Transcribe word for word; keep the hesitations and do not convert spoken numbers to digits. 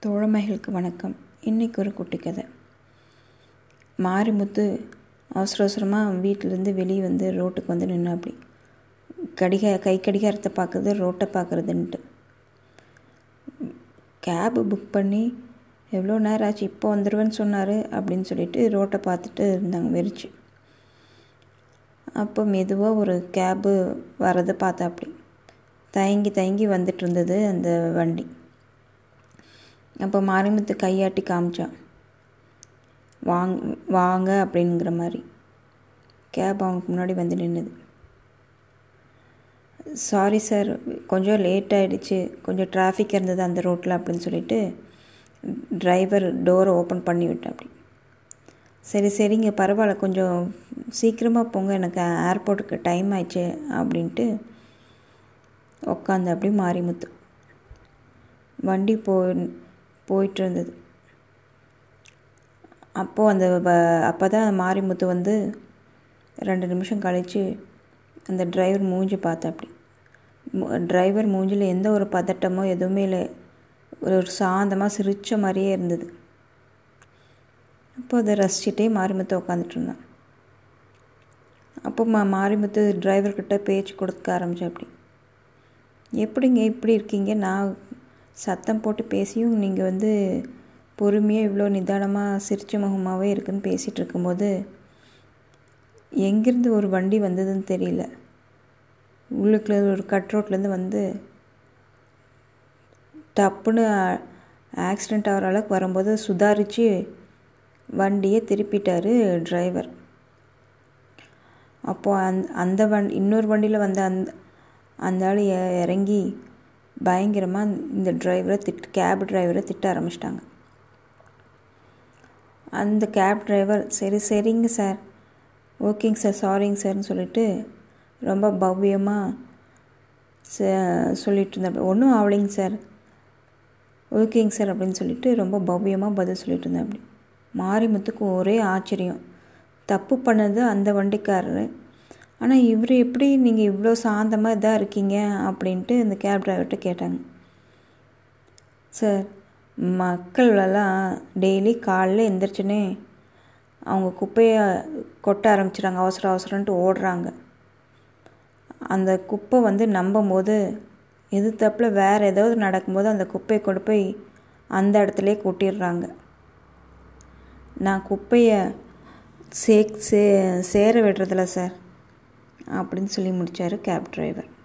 தோழமைகளுக்கு வணக்கம். இன்றைக்கி ஒரு குட்டி கதை. மாரிமுத்து அவசர அவசரமாக வீட்டிலேருந்து வெளியே வந்து ரோட்டுக்கு வந்து நின்று அப்படி கடிகா கை கடிகாரத்தை பார்க்குறது, ரோட்டை பார்க்குறதுன்ட்டு. கேபு புக் பண்ணி எவ்வளோ நேரம் ஆச்சு, இப்போ வந்துடுவேன்னு சொன்னார் அப்படின்னு சொல்லிட்டு ரோட்டை பார்த்துட்டு இருந்தாங்க வெறிச்சு. அப்போ மெதுவாக ஒரு கேபு வரதை பார்த்தா அப்படி தயங்கி தயங்கி வந்துட்டு இருந்தது அந்த வண்டி. அப்போ மாரிமுத்து கையாட்டி காமிச்சான், வாங் வாங்க அப்படிங்கிற மாதிரி. கேப் அவனுக்கு முன்னாடி வந்து நின்றுது. சாரி சார், கொஞ்சம் லேட் ஆகிடுச்சு, கொஞ்சம் டிராஃபிக் இருந்தது அந்த ரோட்டில் அப்படின்னு சொல்லிட்டு டிரைவர் டோரை ஓப்பன் பண்ணி விட்டேன். அப்படி சரி சரிங்க பரவாயில்ல, கொஞ்சம் சீக்கிரமாக போங்க, எனக்கு ஏர்போர்ட்டுக்கு டைம் ஆயிடுச்சு அப்படின்ட்டு உக்காந்து அப்படி மாரிமுத்து. வண்டி போ போயிட்டு இருந்தது. அப்போது அந்த அப்போ தான் மாரிமுத்து வந்து ரெண்டு நிமிஷம் கழித்து அந்த டிரைவர் மூஞ்சி பார்த்தா. அப்படி டிரைவர் மூஞ்சில் எந்த ஒரு பதட்டமோ எதுவுமே இல்லை, ஒரு சாந்தமாக சிரித்த மாதிரியே இருந்தது. அப்போ அதை ரசிச்சுட்டே மாரிமுத்து உட்காந்துட்டு இருந்தான். அப்போ மா மாரிமுத்து டிரைவர்கிட்ட பேச்சு கொடுக்க ஆரம்பித்தேன். அப்படி எப்படிங்க இப்படி இருக்கீங்க, நான் சத்தம் போட்டு பேசியும் நீங்கள் வந்து பொறுமையாக இவ்வளோ நிதானமாக சிரிச்ச முகமாகவே இருக்குன்னு பேசிகிட்டு இருக்கும்போது எங்கேருந்து ஒரு வண்டி வந்ததுன்னு தெரியல. உள்ளுக்குள்ள ஒரு கட் ரோட்லேருந்து வந்து டப்புன்னு ஆக்சிடெண்ட் ஆகிற அளவுக்கு வரும்போது சுதாரித்து வண்டியை திருப்பிட்டார் டிரைவர். அப்போது அந் அந்த வண்டி இன்னொரு வண்டியில் வந்த அந்த அந்த ஆள் இறங்கி பயங்கரமாக இந்த டிரைவரை திட் கேப் டிரைவரை திட்ட ஆரம்பிச்சிட்டாங்க. அந்த கேப் டிரைவர் சரி சரிங்க சார், ஓகேங்க சார், சாரிங்க சார்னு சொல்லிட்டு ரொம்ப பவ்யமாக சொல்லிட்டு இருந்தேன். ஒன்றும் ஆகலைங்க சார், ஓகேங்க சார் அப்படின்னு சொல்லிட்டு ரொம்ப பவ்யமாக பதில் சொல்லிட்டு இருந்தேன். அப்படி மாரிமுத்துக்கு ஒரே ஆச்சரியம். தப்பு பண்ணது அந்த வண்டிக்காரரு, ஆனால் இவர் எப்படி நீங்கள் இவ்வளோ சாந்தமாக இதாக இருக்கீங்க அப்படின்ட்டு இந்த கேப் டிரைவர்கிட்ட கேட்டாங்க. சார், மக்களெல்லாம் டெய்லி காலையில் எந்திரிச்சுனே அவங்க குப்பையை கொட்ட ஆரம்பிச்சிடுறாங்க, அவசர அவசரன்ட்டு ஓடுறாங்க. அந்த குப்பை வந்து நம்பும் போது எது தப்பில் வேறு ஏதாவது நடக்கும்போது அந்த குப்பையை கொண்டு போய் அந்த இடத்துலே கொட்டிடுறாங்க. நான் குப்பையை சே சே சேர விடுறதில்ல சார் அப்படின்னு சொல்லி முடித்தார் கேப் டிரைவர்.